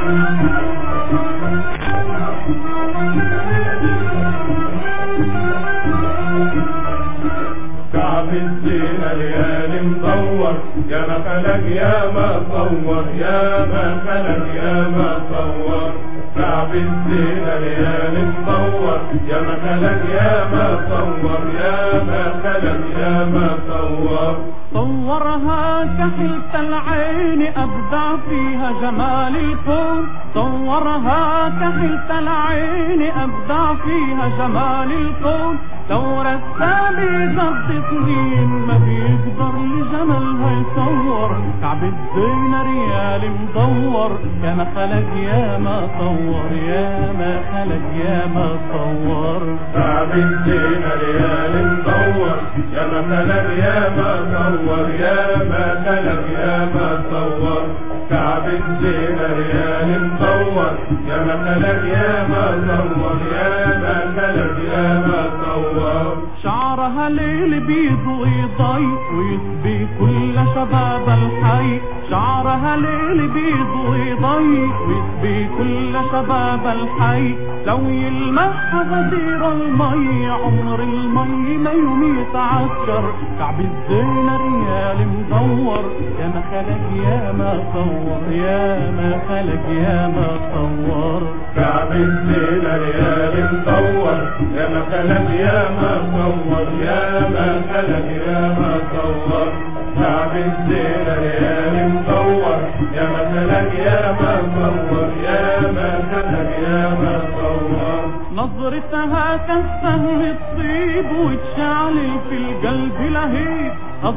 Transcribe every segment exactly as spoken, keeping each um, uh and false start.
كعب الزينة ليالي مدور يا ما خلق يا ما صور يا ما خلق يا ما صور كعب الزينة ليالي مدور يا ما خلق يا ما صور يا ما خلق يا ما صور صورها كحلة العين أبدع فيها جمال الكون صورها كحلة العين أبدع فيها جمال الكون لو رسامي ضد سنين ما بيقدر لجمالها يصور كعب الزينة ريال مدور يا ما خلق يا ما صور يا ما خلق يا ما صور كعب الزينة ريال مدور يا ما خلق يا ما صور يا ما خلق يا ما صور كعب الزينة ريال مدور يا ما خلق يا ما صور يا ما خلق يا ما صور شعرها ليل بيض ويضي ويسبي كل شباب الحي شعرها ليل بيض ويضي ويسبي كل شباب الحي لو يلمح غدير المي عمر المي ما يوم يتعشر كعب الزينة ريال مدور يا ما خلق يا ما صور يا ما خلق يا ما صور كعب الزينة ريال مدور يا ما خلق يا ما صور يا ما خلق يا ما صور كعب الزينة ريال مدور يا ما خلق يا ما صور يا ما خلق يا ما صور نظرتها كالسهم تصيب وتشعل في القلب لهيب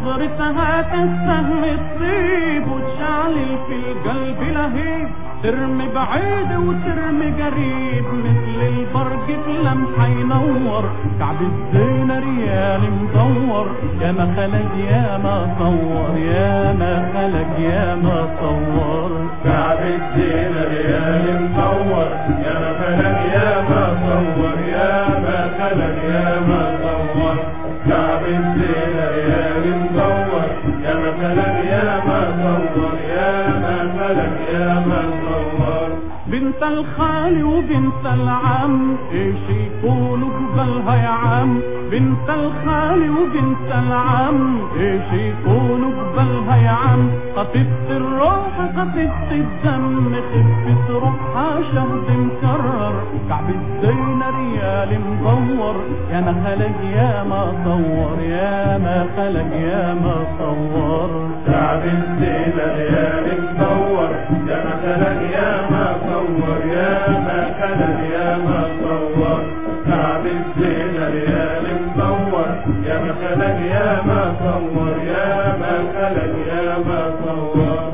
نظرتها كالسهم تصيب وتشعل في القلب لهيب ترمي بعيد وترمي قريب مثل البرق في لمحة ينور كعب الزينة ريال مدور يا ما خلق يا ما صور يا ما خلق يا ما صور كعب الزينة ريال مدور يا ما خلق يا ما صور يا ما خلق يا ما صور كعب الزينة ريال مدور يا ما خلق يا ما صور يا ما خلق يا ما صور بنت الخال وبنت العم ايش يكونوا قبلها يا عم بنت الخال وبنت العم ايش يكونوا قبلها يا عم خفيفة الروح خفيفة الدم خفة روحها شهد مكرر كعب الزينة ريال مدور يا ما خلق يا ما صور يا ما خلق يا ما صور كعب الزينة ريال مدور يا ما خلق يا ما صور يا ما خلق يا ما صور كعب الزينة ريال مدور يا ما خلق يا ما صور يا ما خلق يا ما صور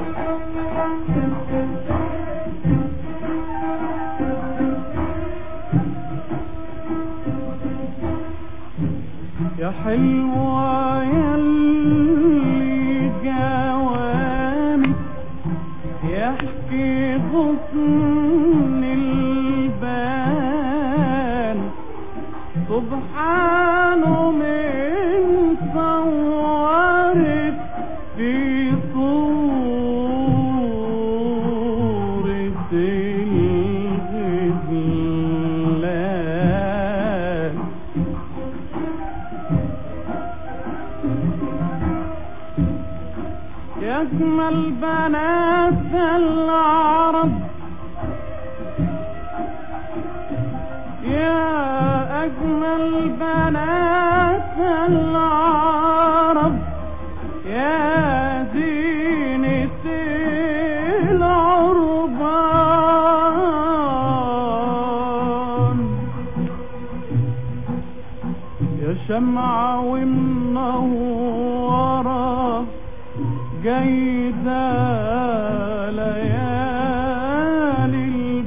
يا حلوة ياللي جوامي يحكي غصن البان سبحانه من صورت في صورة الغزلان يا أجمل بنات العرب يا أجمل بنات العرب يا زينة العربان يا شمعة ومنورة جيدة ليالي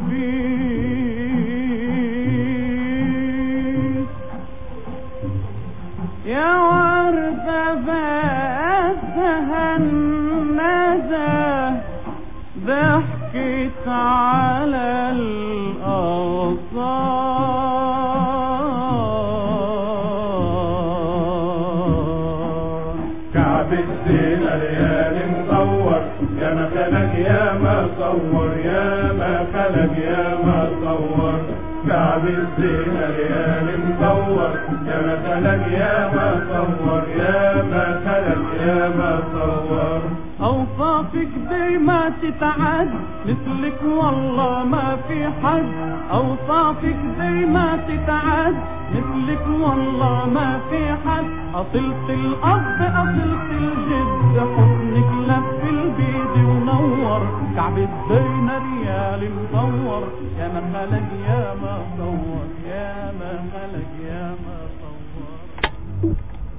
البيت يا وردة بأسها الندى ضحكت على الأغصان كعب الزينة ريال مدور يا ما خلق يا ما صور يا ما خلق يا ما صور كعب الزينة ليالي مدور يا ما خلق يا ما صور يا ما خلق يا ما صور أوصافك دي ما تتعد مثلك والله ما في حد أوصافك دي ما تتعد مثلك والله ما في حد أصلت الأب أصلت الجد حضنك لف البيد ونور كعب الزينة ريال مدور يا ما خلق يا ما صور يا ما خلق يا ما